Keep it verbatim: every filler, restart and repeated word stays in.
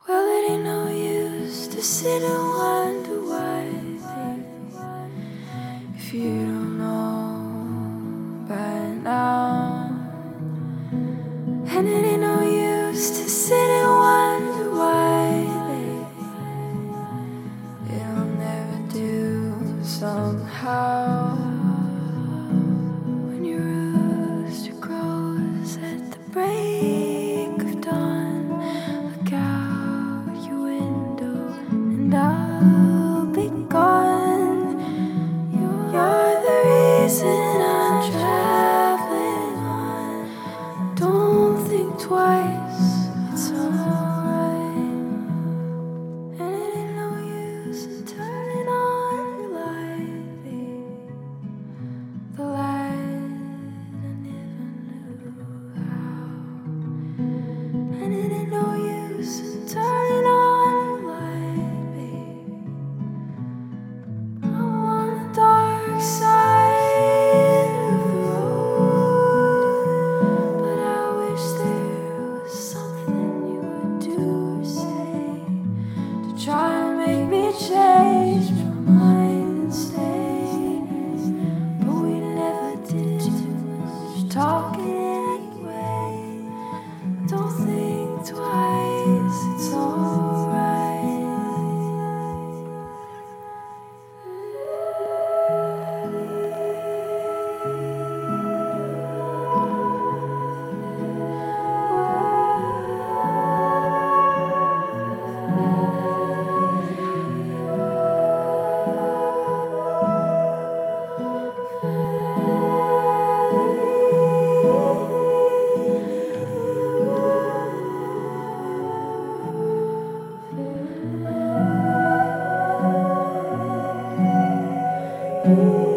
Well, it ain't no use to sit and wonder why, if you don't know by now. And it ain't no use to sit and wonder why, baby. It'll never do somehow. When your rooster crows at the break of dawn, look out your window and I'll be gone. You're the reason I'm traveling on. Don't think twice, it's alright. And it ain't no use in turning on your light, babe. The light I never knew how. And it ain't no use in turning on your light, babe. I'm on the dark side of the road, but I wish there was something you would do or say to try and make me change my mind and stay. But we never did too much talking anyway. Don't think twice, it's alright. Ooh.